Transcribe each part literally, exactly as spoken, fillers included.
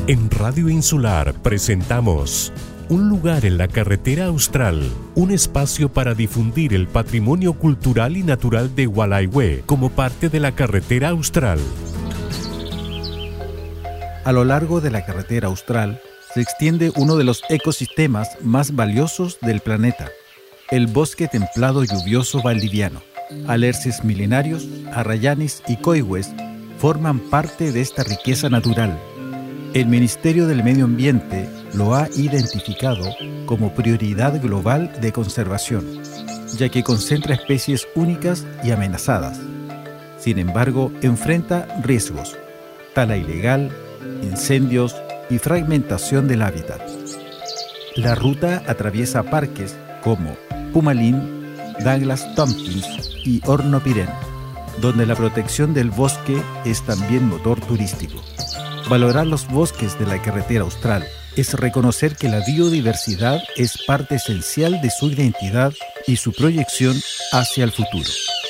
En Radio Insular presentamos Un lugar en la carretera austral, un espacio para difundir el patrimonio cultural y natural de Gualaihue como parte de la carretera austral. A lo largo de la carretera austral se extiende uno de los ecosistemas más valiosos del planeta, el bosque templado lluvioso valdiviano. Alerces milenarios, arrayanes y coihues forman parte de esta riqueza natural. El Ministerio del Medio Ambiente lo ha identificado como prioridad global de conservación, ya que concentra especies únicas y amenazadas. Sin embargo, enfrenta riesgos, tala ilegal, incendios y fragmentación del hábitat. La ruta atraviesa parques como Pumalín, Douglas Tompkins y Hornopiren, donde la protección del bosque es también motor turístico. Valorar los bosques de la carretera austral es reconocer que la biodiversidad es parte esencial de su identidad y su proyección hacia el futuro.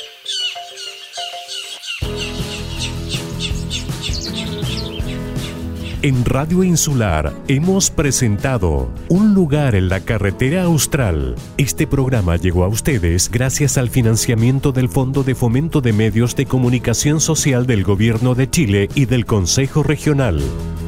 En Radio Insular hemos presentado Un lugar en la carretera austral. Este programa llegó a ustedes gracias al financiamiento del Fondo de Fomento de Medios de Comunicación Social del Gobierno de Chile y del Consejo Regional.